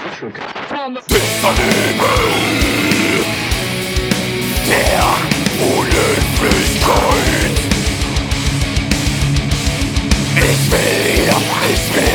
Stück. Bis an Himmel der Unendlichkeit. Ich will